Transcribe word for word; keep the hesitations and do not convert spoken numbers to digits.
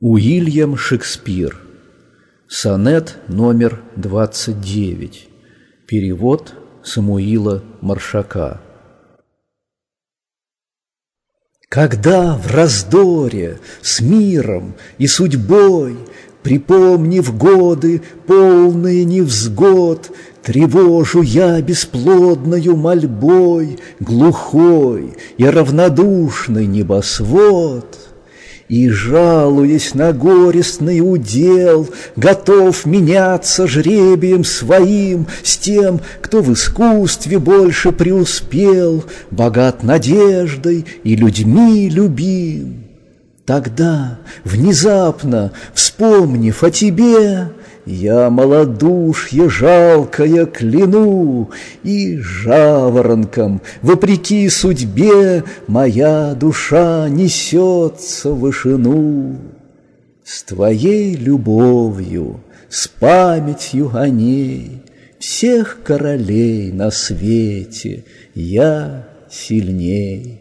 Уильям Шекспир. Сонет номер двадцать девять. Перевод Самуила Маршака. Когда в раздоре с миром и судьбой, припомнив годы, полные невзгод, тревожу я бесплодною мольбой глухой и равнодушный небосвод, и, жалуясь на горестный удел, готов меняться жребием своим с тем, кто в искусстве больше преуспел, богат надеждой и людьми любим. Тогда, внезапно вспомнив о тебе, я малодушье жалкое кляну, и жаворонком, вопреки судьбе, моя душа несется в вышину. С твоей любовью, с памятью о ней, всех королей на свете я сильней.